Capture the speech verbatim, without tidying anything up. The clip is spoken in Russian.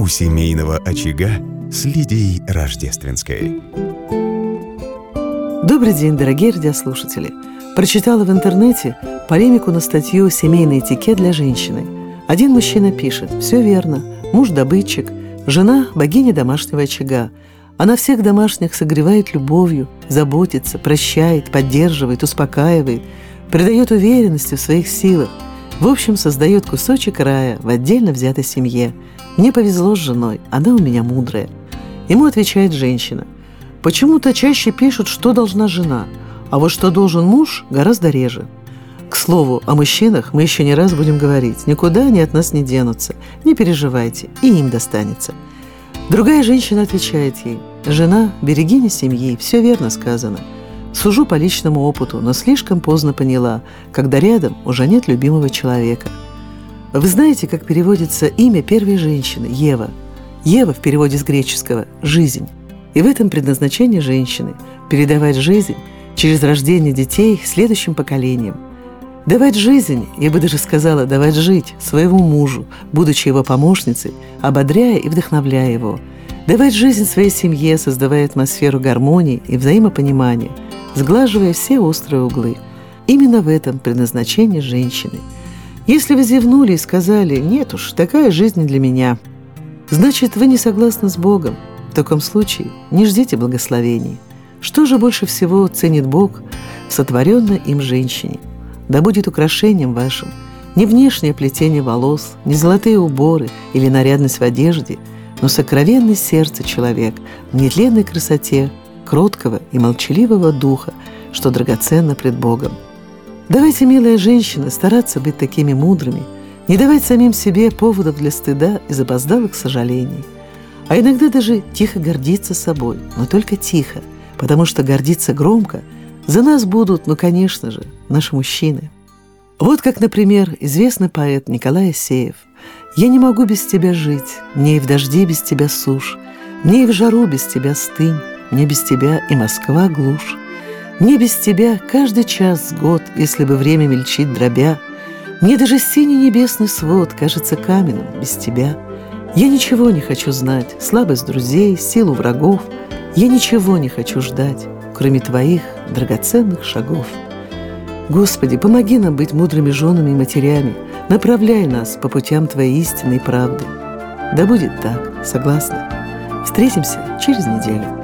семейного очага» с Лидией Рождественской. Добрый день, дорогие радиослушатели! Прочитала в интернете полемику на статью «Семейный этикет для женщины». Один мужчина пишет: «Все верно, муж добытчик, жена – богиня домашнего очага. Она всех домашних согревает любовью, заботится, прощает, поддерживает, успокаивает, придает уверенности в своих силах. В общем, создает кусочек рая в отдельно взятой семье. Мне повезло с женой, она у меня мудрая». Ему отвечает женщина: «Почему-то чаще пишут, что должна жена, а вот что должен муж, гораздо реже». К слову, о мужчинах мы еще не раз будем говорить. Никуда они от нас не денутся. Не переживайте, и им достанется. Другая женщина отвечает ей: «Жена – берегиня семьи, все верно сказано. Сужу по личному опыту, но слишком поздно поняла, когда рядом уже нет любимого человека». Вы знаете, как переводится имя первой женщины – Ева? Ева в переводе с греческого – «жизнь». И в этом предназначение женщины – передавать жизнь через рождение детей следующим поколениям. Давать жизнь, я бы даже сказала, давать жить своему мужу, будучи его помощницей, ободряя и вдохновляя его. Давать жизнь своей семье, создавая атмосферу гармонии и взаимопонимания, сглаживая все острые углы. Именно в этом предназначение женщины. Если вы зевнули и сказали: «Нет уж, такая жизнь не для меня», значит, вы не согласны с Богом. В таком случае не ждите благословений. Что же больше всего ценит Бог в сотворенной им женщине? Да будет украшением вашим не внешнее плетение волос, не золотые уборы или нарядность в одежде, но сокровенное сердце человек в нетленной красоте, кроткого и молчаливого духа, что драгоценно пред Богом. Давайте, милая женщина, стараться быть такими мудрыми, не давать самим себе поводов для стыда и запоздалых сожалений, а иногда даже тихо гордиться собой, но только тихо, потому что гордиться громко за нас будут, ну, конечно же, наши мужчины. Вот как, например, известный поэт Николай Асеев: «Я не могу без тебя жить, мне и в дожде без тебя сушь, мне и в жару без тебя стынь, мне без тебя и Москва глушь, мне без тебя каждый час год, если бы время мельчит дробя, мне даже синий небесный свод кажется каменным без тебя. Я ничего не хочу знать, слабость друзей, силу врагов, я ничего не хочу ждать, кроме твоих драгоценных шагов». Господи, помоги нам быть мудрыми женами и матерями, направляй нас по путям Твоей истинной правды. Да будет так, согласна. Встретимся через неделю.